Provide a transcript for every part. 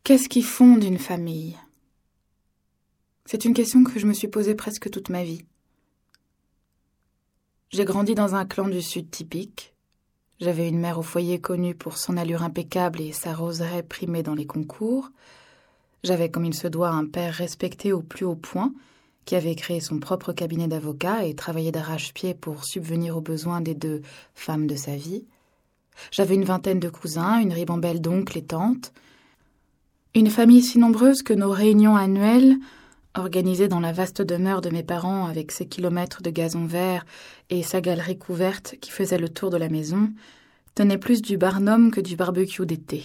Qu'est-ce qui fonde une famille ? C'est une question que je me suis posée presque toute ma vie. J'ai grandi dans un clan du Sud typique. J'avais une mère au foyer connue pour son allure impeccable et sa roseraie primée dans les concours. J'avais, comme il se doit, un père respecté au plus haut point, qui avait créé son propre cabinet d'avocat et travaillait d'arrache-pied pour subvenir aux besoins des 2 femmes de sa vie. J'avais une vingtaine de cousins, une ribambelle d'oncles et tantes. Une famille si nombreuse que nos réunions annuelles, organisées dans la vaste demeure de mes parents avec ses kilomètres de gazon vert et sa galerie couverte qui faisait le tour de la maison, tenaient plus du Barnum que du barbecue d'été.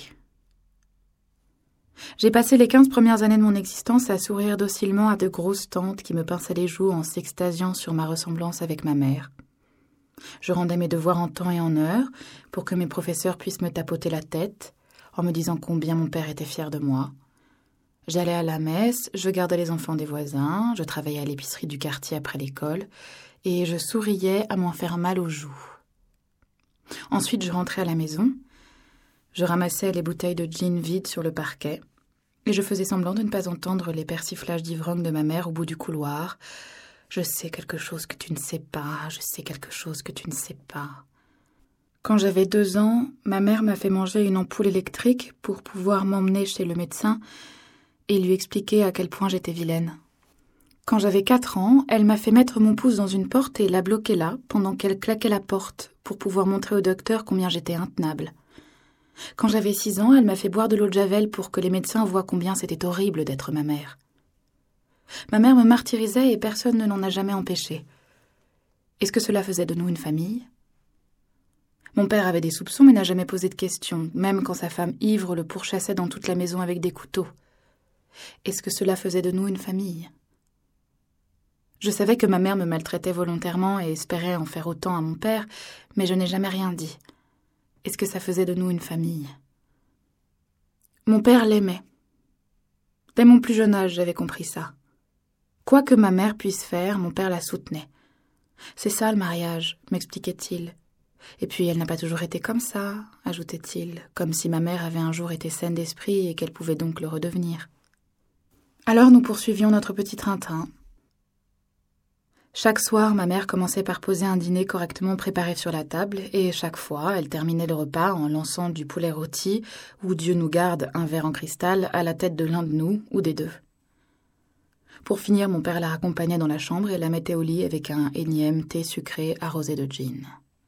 J'ai passé les 15 premières années de mon existence à sourire docilement à de grosses tantes qui me pinçaient les joues en s'extasiant sur ma ressemblance avec ma mère. Je rendais mes devoirs en temps et en heure pour que mes professeurs puissent me tapoter la tête en me disant combien mon père était fier de moi. J'allais à la messe, je gardais les enfants des voisins, je travaillais à l'épicerie du quartier après l'école et je souriais à m'en faire mal aux joues. Ensuite, je rentrais à la maison, je ramassais les bouteilles de gin vides sur le parquet et je faisais semblant de ne pas entendre les persiflages d'ivrogne de ma mère au bout du couloir. Je sais quelque chose que tu ne sais pas, je sais quelque chose que tu ne sais pas. Quand j'avais 2 ans, ma mère m'a fait manger une ampoule électrique pour pouvoir m'emmener chez le médecin et lui expliquer à quel point j'étais vilaine. Quand j'avais 4 ans, elle m'a fait mettre mon pouce dans une porte et la bloquer là, pendant qu'elle claquait la porte, pour pouvoir montrer au docteur combien j'étais intenable. Quand j'avais 6 ans, elle m'a fait boire de l'eau de Javel pour que les médecins voient combien c'était horrible d'être ma mère. Ma mère me martyrisait et personne ne l'en a jamais empêché. Est-ce que cela faisait de nous une famille ? Mon père avait des soupçons mais n'a jamais posé de questions, même quand sa femme ivre le pourchassait dans toute la maison avec des couteaux. Est-ce que cela faisait de nous une famille ? Je savais que ma mère me maltraitait volontairement et espérait en faire autant à mon père, mais je n'ai jamais rien dit. Est-ce que ça faisait de nous une famille ? Mon père l'aimait. Dès mon plus jeune âge, j'avais compris ça. Quoi que ma mère puisse faire, mon père la soutenait. C'est ça le mariage, m'expliquait-il. Et puis elle n'a pas toujours été comme ça, ajoutait-il, comme si ma mère avait un jour été saine d'esprit et qu'elle pouvait donc le redevenir. Alors nous poursuivions notre petit train-train. Chaque soir, ma mère commençait par poser un dîner correctement préparé sur la table et chaque fois, elle terminait le repas en lançant du poulet rôti ou, Dieu nous garde, un verre en cristal à la tête de l'un de nous ou des 2. Pour finir, mon père la raccompagnait dans la chambre et la mettait au lit avec un énième thé sucré arrosé de gin.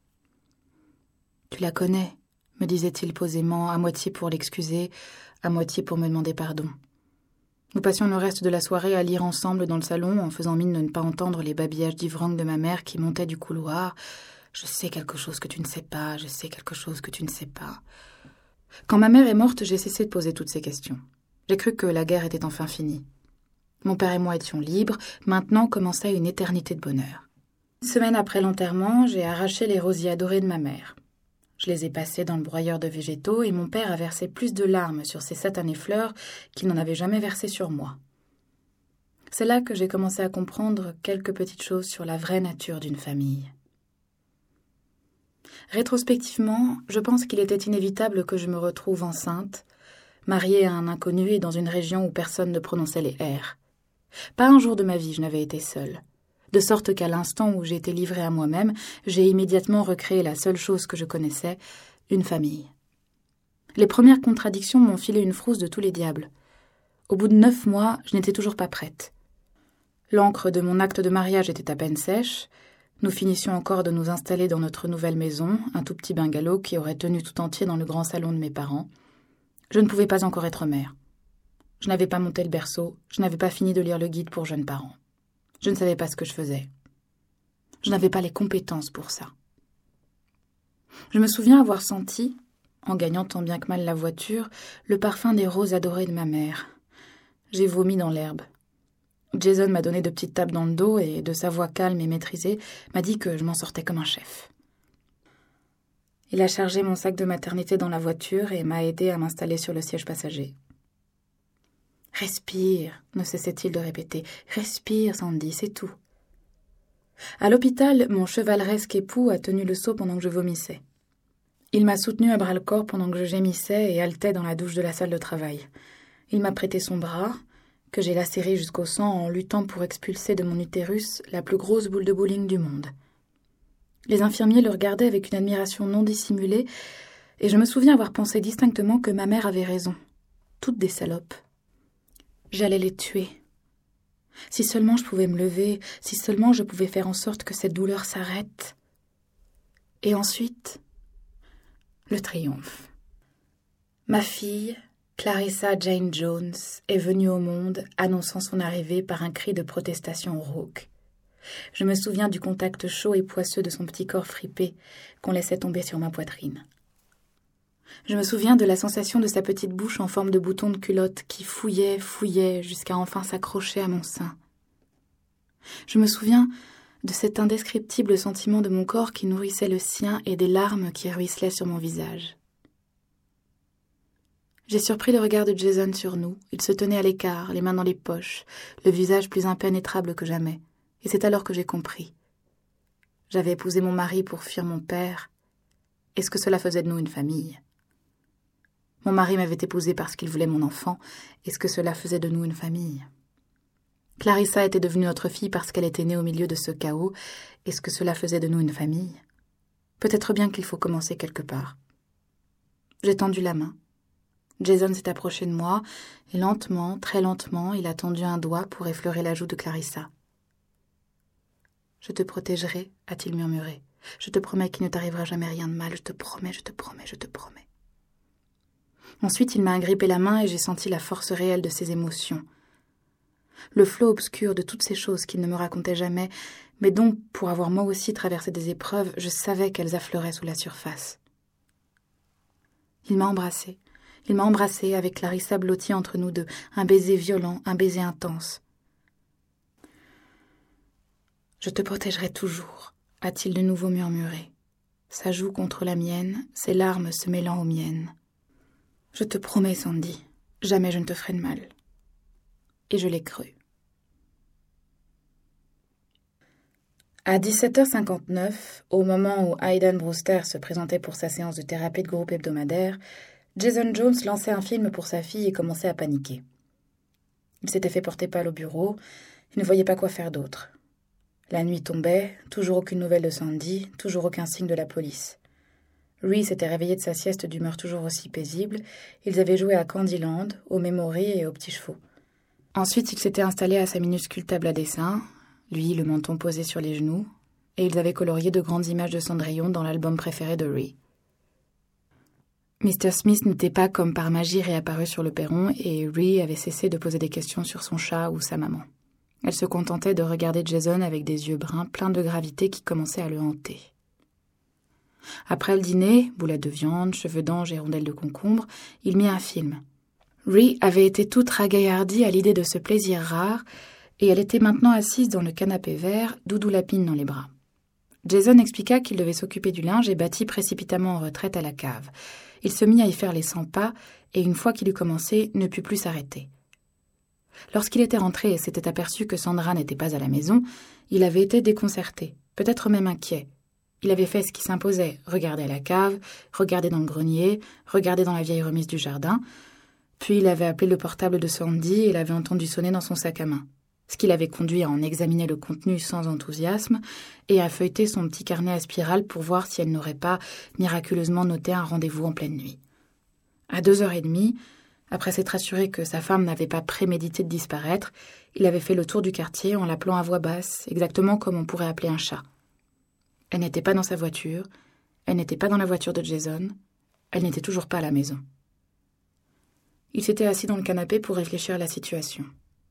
« Tu la connais ?» me disait-il posément, à moitié pour l'excuser, à moitié pour me demander pardon. Nous passions le reste de la soirée à lire ensemble dans le salon, en faisant mine de ne pas entendre les babillages d'ivrogne de ma mère qui montaient du couloir. « Je sais quelque chose que tu ne sais pas, je sais quelque chose que tu ne sais pas. » Quand ma mère est morte, j'ai cessé de poser toutes ces questions. J'ai cru que la guerre était enfin finie. Mon père et moi étions libres, maintenant commençait une éternité de bonheur. Une semaine après l'enterrement, j'ai arraché les rosiers adorés de ma mère. Je les ai passés dans le broyeur de végétaux et mon père a versé plus de larmes sur ces satanées fleurs qu'il n'en avait jamais versé sur moi. C'est là que j'ai commencé à comprendre quelques petites choses sur la vraie nature d'une famille. Rétrospectivement, je pense qu'il était inévitable que je me retrouve enceinte, mariée à un inconnu et dans une région où personne ne prononçait les R. Pas un jour de ma vie je n'avais été seule. De sorte qu'à l'instant où j'ai été livrée à moi-même, j'ai immédiatement recréé la seule chose que je connaissais, une famille. Les premières contradictions m'ont filé une frousse de tous les diables. Au bout de 9 mois, je n'étais toujours pas prête. L'encre de mon acte de mariage était à peine sèche. Nous finissions encore de nous installer dans notre nouvelle maison, un tout petit bungalow qui aurait tenu tout entier dans le grand salon de mes parents. Je ne pouvais pas encore être mère. Je n'avais pas monté le berceau, je n'avais pas fini de lire le guide pour jeunes parents. Je ne savais pas ce que je faisais. Je n'avais pas les compétences pour ça. Je me souviens avoir senti, en gagnant tant bien que mal la voiture, le parfum des roses adorées de ma mère. J'ai vomi dans l'herbe. Jason m'a donné de petites tapes dans le dos et, de sa voix calme et maîtrisée, m'a dit que je m'en sortais comme un chef. Il a chargé mon sac de maternité dans la voiture et m'a aidé à m'installer sur le siège passager. « Respire », ne cessait-il de répéter. « Respire, Sandy, c'est tout. » À l'hôpital, mon chevaleresque époux a tenu le seau pendant que je vomissais. Il m'a soutenue à bras-le-corps pendant que je gémissais et haletais dans la douche de la salle de travail. Il m'a prêté son bras, que j'ai lacéré jusqu'au sang en luttant pour expulser de mon utérus la plus grosse boule de bowling du monde. Les infirmiers le regardaient avec une admiration non dissimulée, et je me souviens avoir pensé distinctement que ma mère avait raison. Toutes des salopes. J'allais les tuer. Si seulement je pouvais me lever, si seulement je pouvais faire en sorte que cette douleur s'arrête. Et ensuite, le triomphe. Ma fille, Clarissa Jane Jones, est venue au monde, annonçant son arrivée par un cri de protestation rauque. Je me souviens du contact chaud et poisseux de son petit corps fripé qu'on laissait tomber sur ma poitrine. Je me souviens de la sensation de sa petite bouche en forme de bouton de culotte qui fouillait jusqu'à enfin s'accrocher à mon sein. Je me souviens de cet indescriptible sentiment de mon corps qui nourrissait le sien et des larmes qui ruisselaient sur mon visage. J'ai surpris le regard de Jason sur nous. Il se tenait à l'écart, les mains dans les poches, le visage plus impénétrable que jamais. Et c'est alors que j'ai compris. J'avais épousé mon mari pour fuir mon père. Est-ce que cela faisait de nous une famille ? Mon mari m'avait épousée parce qu'il voulait mon enfant. Est-ce que cela faisait de nous une famille ? Clarissa était devenue notre fille parce qu'elle était née au milieu de ce chaos. Est-ce que cela faisait de nous une famille ? Peut-être bien qu'il faut commencer quelque part. J'ai tendu la main. Jason s'est approché de moi, et lentement, très lentement, il a tendu un doigt pour effleurer la joue de Clarissa. « Je te protégerai, a-t-il murmuré. Je te promets qu'il ne t'arrivera jamais rien de mal. Je te promets, je te promets, je te promets. » Ensuite, il m'a agrippé la main et j'ai senti la force réelle de ses émotions. Le flot obscur de toutes ces choses qu'il ne me racontait jamais, mais dont, pour avoir moi aussi traversé des épreuves, je savais qu'elles affleuraient sous la surface. Il m'a embrassée. Il m'a embrassée avec Clarissa blottie entre nous deux, un baiser violent, un baiser intense. « Je te protégerai toujours, a-t-il de nouveau murmuré, sa joue contre la mienne, ses larmes se mêlant aux miennes. Je te promets, Sandy, jamais je ne te ferai de mal. » Et je l'ai cru. À 17h59, au moment où Aidan Brewster se présentait pour sa séance de thérapie de groupe hebdomadaire, Jason Jones lançait un film pour sa fille et commençait à paniquer. Il s'était fait porter pâle au bureau, il ne voyait pas quoi faire d'autre. La nuit tombait, toujours aucune nouvelle de Sandy, toujours aucun signe de la police. Rhys s'était réveillé de sa sieste d'humeur toujours aussi paisible, ils avaient joué à Candyland, au Memory et aux petits chevaux. Ensuite, il s'était installé à sa minuscule table à dessin, lui le menton posé sur les genoux, et ils avaient colorié de grandes images de Cendrillon dans l'album préféré de Rhys. Mr. Smith n'était pas comme par magie réapparu sur le perron et Rhys avait cessé de poser des questions sur son chat ou sa maman. Elle se contentait de regarder Jason avec des yeux bruns pleins de gravité qui commençaient à le hanter. Après le dîner, boulettes de viande, cheveux d'ange et rondelles de concombre, il mit un film. Rhys avait été toute ragaillardie à l'idée de ce plaisir rare et elle était maintenant assise dans le canapé vert, doudou lapine dans les bras. Jason expliqua qu'il devait s'occuper du linge et battit précipitamment en retraite à la cave. Il se mit à y faire les 100 pas, et une fois qu'il eut commencé, ne put plus s'arrêter. Lorsqu'il était rentré et s'était aperçu que Sandra n'était pas à la maison, il avait été déconcerté, peut-être même inquiet. Il avait fait ce qui s'imposait, regarder à la cave, regarder dans le grenier, regarder dans la vieille remise du jardin, puis il avait appelé le portable de Sandy et l'avait entendu sonner dans son sac à main, ce qui l'avait conduit à en examiner le contenu sans enthousiasme et à feuilleter son petit carnet à spirale pour voir si elle n'aurait pas miraculeusement noté un rendez-vous en pleine nuit. À 2h30, après s'être assuré que sa femme n'avait pas prémédité de disparaître, il avait fait le tour du quartier en l'appelant à voix basse, exactement comme on pourrait appeler un chat. Elle n'était pas dans sa voiture, elle n'était pas dans la voiture de Jason, elle n'était toujours pas à la maison. Il s'était assis dans le canapé pour réfléchir à la situation.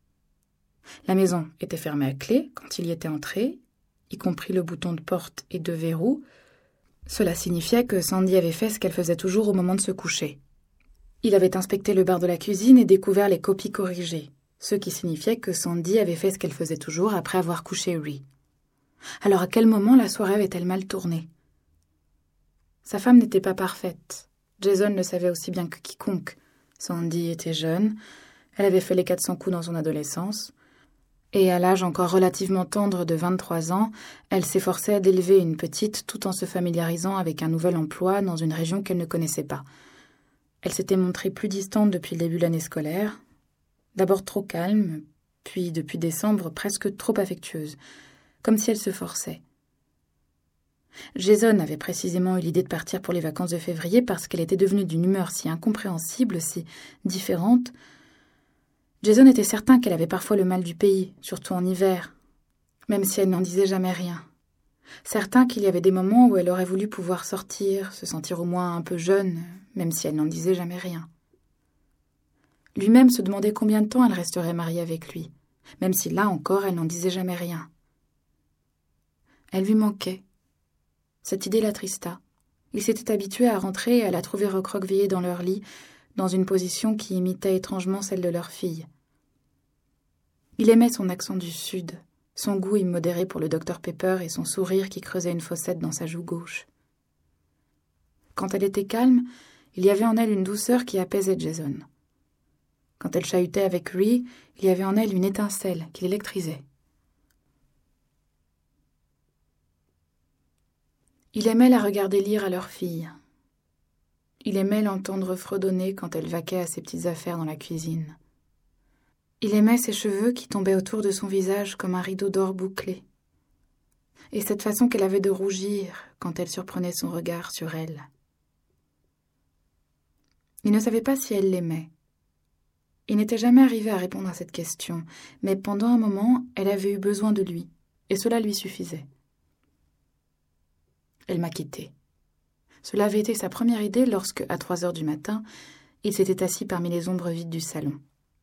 La maison était fermée à clé quand il y était entré, y compris le bouton de porte et de verrou. Cela signifiait que Sandy avait fait ce qu'elle faisait toujours au moment de se coucher. Il avait inspecté le bar de la cuisine et découvert les copies corrigées, ce qui signifiait que Sandy avait fait ce qu'elle faisait toujours après avoir couché Rhys. Alors à quel moment la soirée avait-elle mal tourné ? Sa femme n'était pas parfaite. Jason le savait aussi bien que quiconque. Sandy était jeune, elle avait fait les 400 coups dans son adolescence, et à l'âge encore relativement tendre de 23 ans, elle s'efforçait d'élever une petite tout en se familiarisant avec un nouvel emploi dans une région qu'elle ne connaissait pas. Elle s'était montrée plus distante depuis le début de l'année scolaire, D'abord trop calme, puis depuis décembre presque trop affectueuse, comme si elle se forçait. Jason avait précisément eu l'idée de partir pour les vacances de février parce qu'elle était devenue d'une humeur si incompréhensible, si différente. Jason était certain qu'elle avait parfois le mal du pays, surtout en hiver, même si elle n'en disait jamais rien. Certain qu'il y avait des moments où elle aurait voulu pouvoir sortir, se sentir au moins un peu jeune, même si elle n'en disait jamais rien. Lui-même se demandait combien de temps elle resterait mariée avec lui, même si là encore elle n'en disait jamais rien. Elle lui manquait. Cette idée l'attrista. Il s'était habitué à rentrer et à la trouver recroquevillée dans leur lit, dans une position qui imitait étrangement celle de leur fille. Il aimait son accent du Sud, son goût immodéré pour le Dr Pepper et son sourire qui creusait une fossette dans sa joue gauche. Quand elle était calme, il y avait en elle une douceur qui apaisait Jason. Quand elle chahutait avec Rhee, il y avait en elle une étincelle qui l'électrisait. Il aimait la regarder lire à leur fille. Il aimait l'entendre fredonner quand elle vaquait à ses petites affaires dans la cuisine. Il aimait ses cheveux qui tombaient autour de son visage comme un rideau d'or bouclé. Et cette façon qu'elle avait de rougir quand elle surprenait son regard sur elle. Il ne savait pas si elle l'aimait. Il n'était jamais arrivé à répondre à cette question, mais pendant un moment, elle avait eu besoin de lui, et cela lui suffisait. Elle m'a quitté. Cela avait été sa première idée lorsque, à 3 heures du matin, il s'était assis parmi les ombres vides du salon.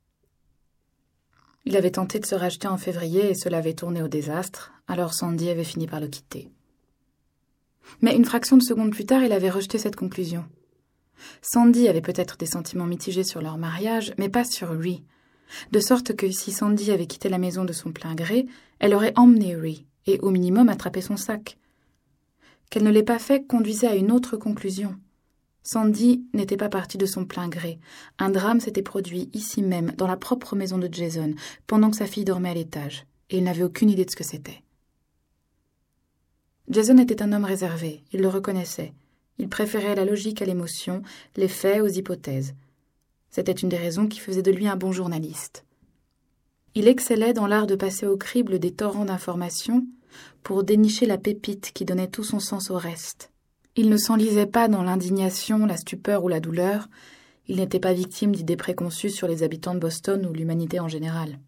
Il avait tenté de se racheter en février et cela avait tourné au désastre, alors Sandy avait fini par le quitter. Mais une fraction de seconde plus tard, il avait rejeté cette conclusion. Sandy avait peut-être des sentiments mitigés sur leur mariage, mais pas sur Rhee. De sorte que si Sandy avait quitté la maison de son plein gré, elle aurait emmené Rhee et au minimum attrapé son sac. Qu'elle ne l'ait pas fait conduisait à une autre conclusion. Sandy n'était pas partie de son plein gré. Un drame s'était produit ici même, dans la propre maison de Jason, pendant que sa fille dormait à l'étage, et il n'avait aucune idée de ce que c'était. Jason était un homme réservé, il le reconnaissait. Il préférait la logique à l'émotion, les faits aux hypothèses. C'était une des raisons qui faisait de lui un bon journaliste. Il excellait dans l'art de passer au crible des torrents d'informations pour dénicher la pépite qui donnait tout son sens au reste. Il ne s'enlisait pas dans l'indignation, la stupeur ou la douleur. Il n'était pas victime d'idées préconçues sur les habitants de Boston ou l'humanité en général.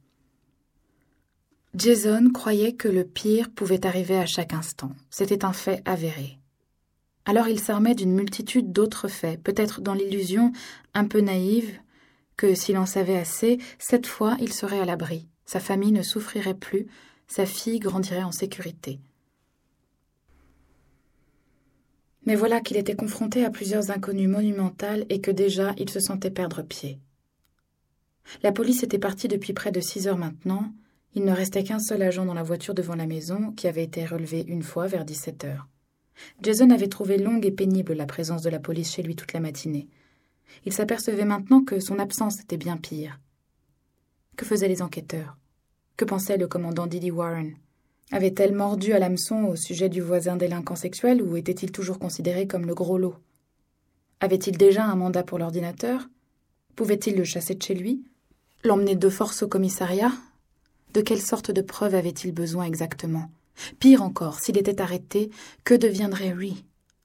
Jason croyait que le pire pouvait arriver à chaque instant. C'était un fait avéré. Alors il s'armait d'une multitude d'autres faits, peut-être dans l'illusion, un peu naïve, que s'il en savait assez, cette fois il serait à l'abri. Sa famille ne souffrirait plus, sa fille grandirait en sécurité. Mais voilà qu'il était confronté à plusieurs inconnues monumentales et que déjà il se sentait perdre pied. La police était partie depuis près de 6 heures maintenant. Il ne restait qu'un seul agent dans la voiture devant la maison, qui avait été relevée une fois vers 17 heures. Jason avait trouvé longue et pénible la présence de la police chez lui toute la matinée. Il s'apercevait maintenant que son absence était bien pire. Que faisaient les enquêteurs? Que pensait le commandant Didi Warren? Avait-elle mordu à l'hameçon au sujet du voisin délinquant sexuel ou était-il toujours considéré comme le gros lot? Avait-il déjà un mandat pour l'ordinateur? Pouvait-il le chasser de chez lui? L'emmener de force au commissariat? De quelle sorte de preuves avait-il besoin exactement? Pire encore, s'il était arrêté, que deviendrait Rhee?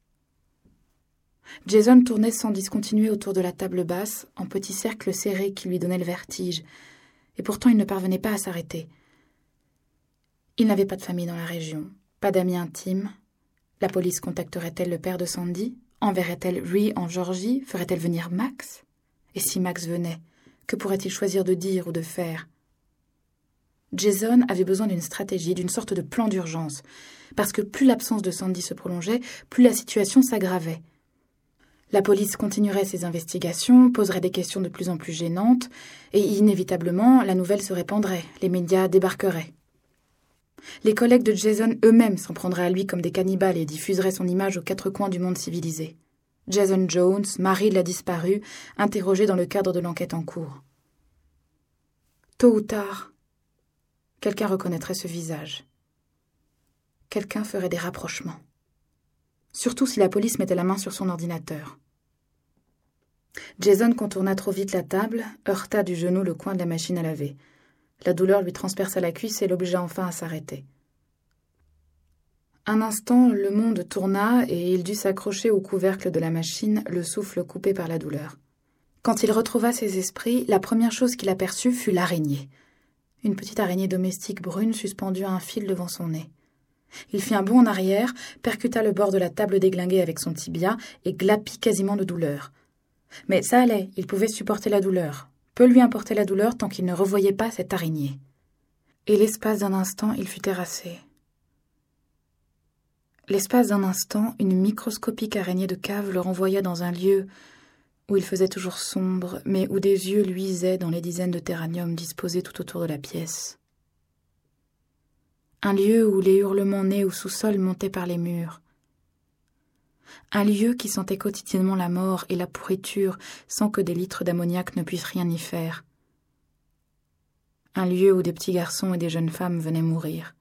Jason tournait sans discontinuer autour de la table basse, en petits cercles serrés qui lui donnaient le vertige, et pourtant il ne parvenait pas à s'arrêter. Il n'avait pas de famille dans la région, pas d'amis intimes. La police contacterait-elle le père de Sandy? Enverrait-elle Rhee en Géorgie? Ferait-elle venir Max? Et si Max venait, que pourrait-il choisir de dire ou de faire? Jason avait besoin d'une stratégie, d'une sorte de plan d'urgence, parce que plus l'absence de Sandy se prolongeait, plus la situation s'aggravait. La police continuerait ses investigations, poserait des questions de plus en plus gênantes, et inévitablement, la nouvelle se répandrait, les médias débarqueraient. Les collègues de Jason eux-mêmes s'en prendraient à lui comme des cannibales et diffuseraient son image aux 4 coins du monde civilisé. Jason Jones, mari de la disparue, interrogé dans le cadre de l'enquête en cours. Tôt ou tard, quelqu'un reconnaîtrait ce visage. Quelqu'un ferait des rapprochements. Surtout si la police mettait la main sur son ordinateur. Jason contourna trop vite la table, heurta du genou le coin de la machine à laver. La douleur lui transperça la cuisse et l'obligea enfin à s'arrêter. Un instant, le monde tourna et il dut s'accrocher au couvercle de la machine, le souffle coupé par la douleur. Quand il retrouva ses esprits, la première chose qu'il aperçut fut l'araignée. Une petite araignée domestique brune suspendue à un fil devant son nez. Il fit un bond en arrière, percuta le bord de la table déglinguée avec son tibia et glapit quasiment de douleur. Mais ça allait, il pouvait supporter la douleur. Peu lui importait la douleur tant qu'il ne revoyait pas cette araignée. Et l'espace d'un instant, il fut terrassé. L'espace d'un instant, une microscopique araignée de cave le renvoya dans un lieu où il faisait toujours sombre, mais où des yeux luisaient dans les dizaines de terraniums disposés tout autour de la pièce. Un lieu où les hurlements nés au sous-sol montaient par les murs. Un lieu qui sentait quotidiennement la mort et la pourriture sans que des litres d'ammoniac ne puissent rien y faire. Un lieu où des petits garçons et des jeunes femmes venaient mourir.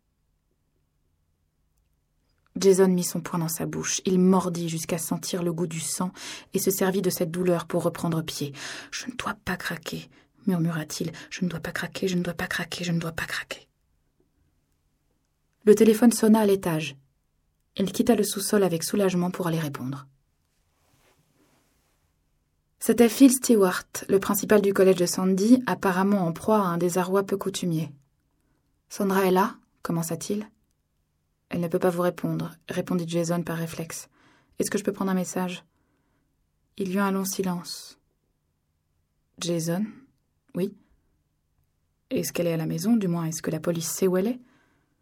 Jason mit son poing dans sa bouche. Il mordit jusqu'à sentir le goût du sang et se servit de cette douleur pour reprendre pied. « Je ne dois pas craquer, » murmura-t-il. « Je ne dois pas craquer, je ne dois pas craquer, je ne dois pas craquer. » Le téléphone sonna à l'étage. Il quitta le sous-sol avec soulagement pour aller répondre. C'était Phil Stewart, le principal du collège de Sandy, apparemment en proie à un désarroi peu coutumier. « Sandra est là ?» commença-t-il. « Elle ne peut pas vous répondre, » répondit Jason par réflexe. « Est-ce que je peux prendre un message ?» Il y eut un long silence. « Jason ? Oui ? Est-ce qu'elle est à la maison, du moins, est-ce que la police sait où elle est ?»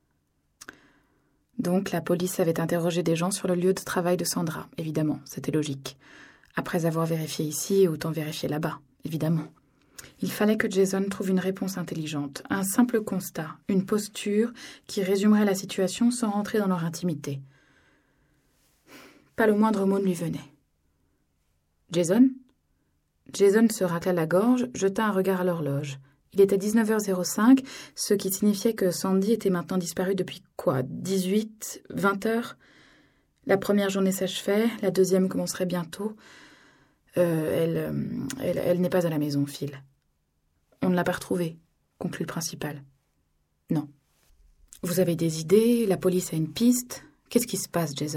Donc, la police avait interrogé des gens sur le lieu de travail de Sandra, évidemment, c'était logique. Après avoir vérifié ici, autant vérifier là-bas, évidemment. Il fallait que Jason trouve une réponse intelligente, un simple constat, une posture qui résumerait la situation sans rentrer dans leur intimité. Pas le moindre mot ne lui venait. « Jason ?» Jason se racla la gorge, jeta un regard à l'horloge. Il était 19h05, ce qui signifiait que Sandy était maintenant disparue depuis 18, 20 heures. La première journée s'achevait, la deuxième commencerait bientôt. Elle n'est pas à la maison, Phil. On ne l'a pas retrouvée, conclut le principal. Non. Vous avez des idées, la police a une piste. Qu'est-ce qui se passe, Jason ?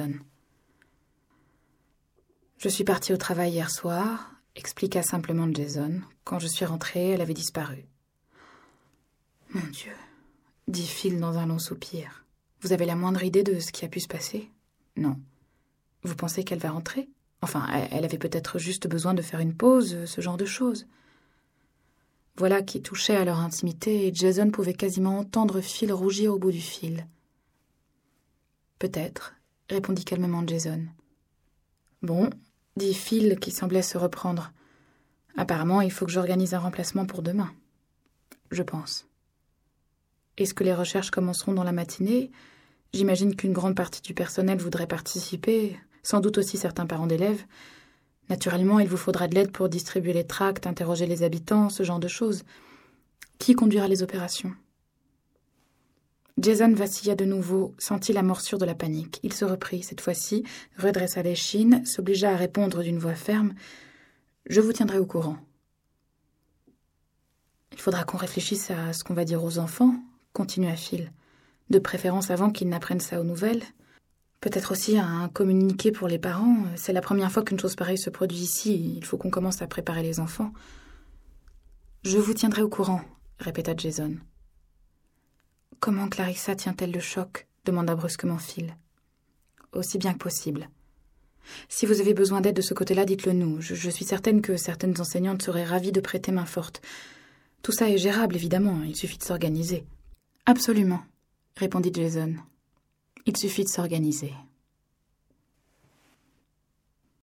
Je suis partie au travail hier soir, expliqua simplement Jason. Quand je suis rentrée, elle avait disparu. Mon Dieu, dit Phil dans un long soupir. Vous avez la moindre idée de ce qui a pu se passer ? Non. Vous pensez qu'elle va rentrer ? Enfin, elle avait peut-être juste besoin de faire une pause, ce genre de choses. Voilà qui touchait à leur intimité et Jason pouvait quasiment entendre Phil rougir au bout du fil. Peut-être, répondit calmement Jason. Bon, dit Phil qui semblait se reprendre. Apparemment, il faut que j'organise un remplacement pour demain. Je pense. Est-ce que les recherches commenceront dans la matinée ? J'imagine qu'une grande partie du personnel voudrait participer, sans doute aussi certains parents d'élèves. Naturellement, il vous faudra de l'aide pour distribuer les tracts, interroger les habitants, ce genre de choses. Qui conduira les opérations ? Jason vacilla de nouveau, sentit la morsure de la panique. Il se reprit, cette fois-ci, redressa l'échine, s'obligea à répondre d'une voix ferme. « Je vous tiendrai au courant. » « Il faudra qu'on réfléchisse à ce qu'on va dire aux enfants, » continua Phil. « De préférence avant qu'ils n'apprennent ça aux nouvelles. Peut-être aussi un communiqué pour les parents. C'est la première fois qu'une chose pareille se produit ici. Il faut qu'on commence à préparer les enfants. »« Je vous tiendrai au courant, » répéta Jason. « Comment Clarissa tient-elle le choc ?» demanda brusquement Phil. « Aussi bien que possible. Si vous avez besoin d'aide de ce côté-là, dites-le nous. Je suis certaine que certaines enseignantes seraient ravies de prêter main forte. Tout ça est gérable, évidemment. Il suffit de s'organiser. »« Absolument, » répondit Jason. « Il suffit de s'organiser. »